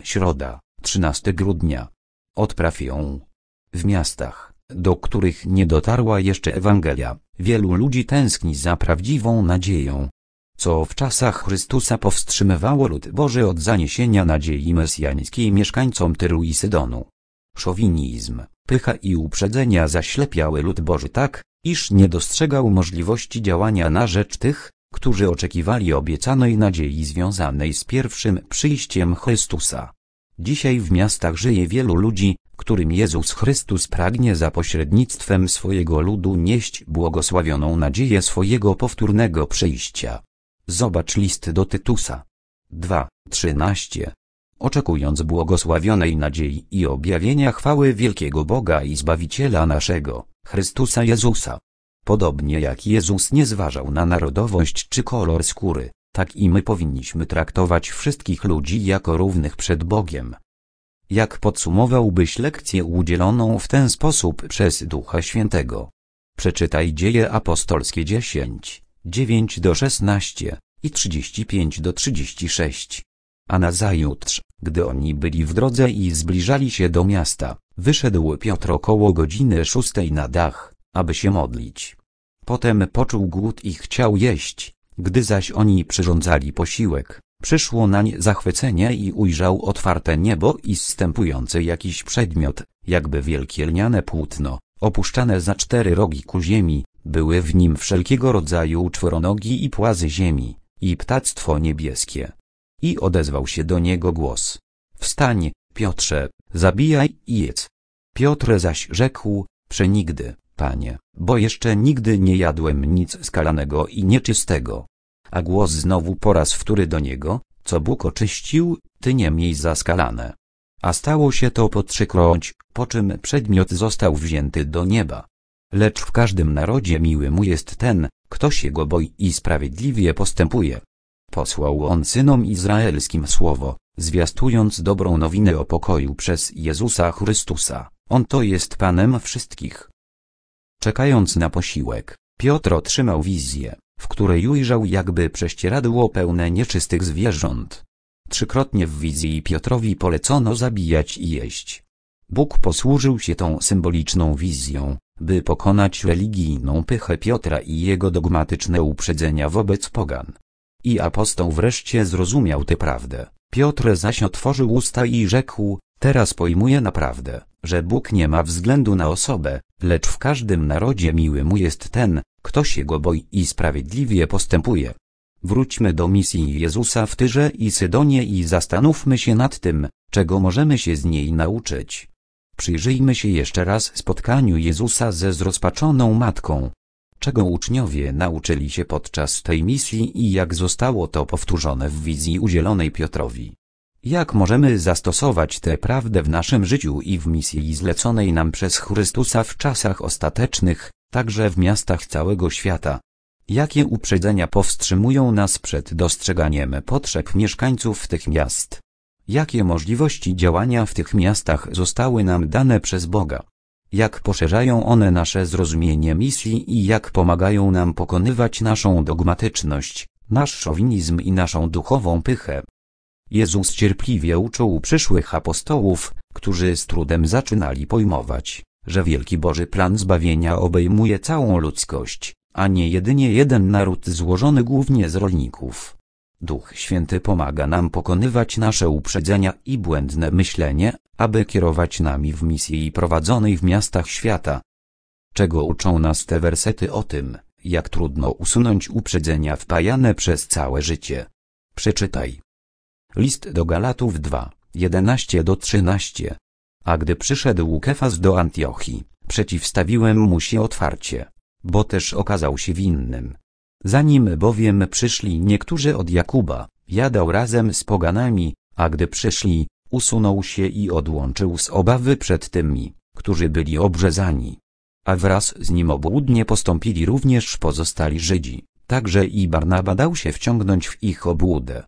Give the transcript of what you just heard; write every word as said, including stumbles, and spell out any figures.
Środa, trzynastego grudnia. Odpraw ją. W miastach, do których nie dotarła jeszcze Ewangelia, wielu ludzi tęskni za prawdziwą nadzieją. Co w czasach Chrystusa powstrzymywało lud Boży od zaniesienia nadziei mesjańskiej mieszkańcom Tyru i Sydonu? Szowinizm, pycha i uprzedzenia zaślepiały lud Boży tak, iż nie dostrzegał możliwości działania na rzecz tych, którzy oczekiwali obiecanej nadziei związanej z pierwszym przyjściem Chrystusa. Dzisiaj w miastach żyje wielu ludzi, którym Jezus Chrystus pragnie za pośrednictwem swojego ludu nieść błogosławioną nadzieję swojego powtórnego przyjścia. Zobacz list do Tytusa. dwa, trzynaście. Oczekując błogosławionej nadziei i objawienia chwały wielkiego Boga i Zbawiciela naszego, Chrystusa Jezusa. Podobnie jak Jezus nie zważał na narodowość czy kolor skóry, tak i my powinniśmy traktować wszystkich ludzi jako równych przed Bogiem. Jak podsumowałbyś lekcję udzieloną w ten sposób przez Ducha Świętego? Przeczytaj Dzieje Apostolskie dziesięć, dziewięć do szesnastu i trzydzieści pięć do trzydziestu sześciu. A nazajutrz, gdy oni byli w drodze i zbliżali się do miasta, wyszedł Piotr około godziny szóstej na dach, aby się modlić. Potem poczuł głód i chciał jeść, gdy zaś oni przyrządzali posiłek, przyszło nań zachwycenie i ujrzał otwarte niebo i zstępujący jakiś przedmiot, jakby wielkie lniane płótno, opuszczane za cztery rogi ku ziemi, były w nim wszelkiego rodzaju czworonogi i płazy ziemi, i ptactwo niebieskie. I odezwał się do niego głos: Wstań, Piotrze, zabijaj i jedz. Piotr zaś rzekł: Przenigdy, Panie, bo jeszcze nigdy nie jadłem nic skalanego i nieczystego. A głos znowu po raz wtóry do niego: Co Bóg oczyścił, ty nie miej za skalane. A stało się to po trzykroć, po czym przedmiot został wzięty do nieba. Lecz w każdym narodzie miły mu jest ten, kto się go boi i sprawiedliwie postępuje. Posłał on synom izraelskim słowo, zwiastując dobrą nowinę o pokoju przez Jezusa Chrystusa. On to jest Panem wszystkich. Czekając na posiłek, Piotr otrzymał wizję, w której ujrzał jakby prześcieradło pełne nieczystych zwierząt. Trzykrotnie w wizji Piotrowi polecono zabijać i jeść. Bóg posłużył się tą symboliczną wizją, by pokonać religijną pychę Piotra i jego dogmatyczne uprzedzenia wobec pogan. I apostoł wreszcie zrozumiał tę prawdę. Piotr zaś otworzył usta i rzekł: Teraz pojmuję naprawdę, że Bóg nie ma względu na osobę, lecz w każdym narodzie miły mu jest ten, kto się go boi i sprawiedliwie postępuje. Wróćmy do misji Jezusa w Tyrze i Sydonie i zastanówmy się nad tym, czego możemy się z niej nauczyć. Przyjrzyjmy się jeszcze raz spotkaniu Jezusa ze zrozpaczoną matką. Czego uczniowie nauczyli się podczas tej misji i jak zostało to powtórzone w wizji udzielonej Piotrowi? Jak możemy zastosować tę prawdę w naszym życiu i w misji zleconej nam przez Chrystusa w czasach ostatecznych, także w miastach całego świata? Jakie uprzedzenia powstrzymują nas przed dostrzeganiem potrzeb mieszkańców tych miast? Jakie możliwości działania w tych miastach zostały nam dane przez Boga? Jak poszerzają one nasze zrozumienie misji i jak pomagają nam pokonywać naszą dogmatyczność, nasz szowinizm i naszą duchową pychę? Jezus cierpliwie uczył przyszłych apostołów, którzy z trudem zaczynali pojmować, że wielki Boży plan zbawienia obejmuje całą ludzkość, a nie jedynie jeden naród złożony głównie z rolników. Duch Święty pomaga nam pokonywać nasze uprzedzenia i błędne myślenie, aby kierować nami w misji prowadzonej w miastach świata. Czego uczą nas te wersety o tym, jak trudno usunąć uprzedzenia wpajane przez całe życie? Przeczytaj. List do Galatów dwa, jedenaście do trzynastu. A gdy przyszedł Kefas do Antiochii, przeciwstawiłem mu się otwarcie, bo też okazał się winnym. Zanim bowiem przyszli niektórzy od Jakuba, jadał razem z poganami, a gdy przyszli, usunął się i odłączył z obawy przed tymi, którzy byli obrzezani. A wraz z nim obłudnie postąpili również pozostali Żydzi, także i Barnaba dał się wciągnąć w ich obłudę.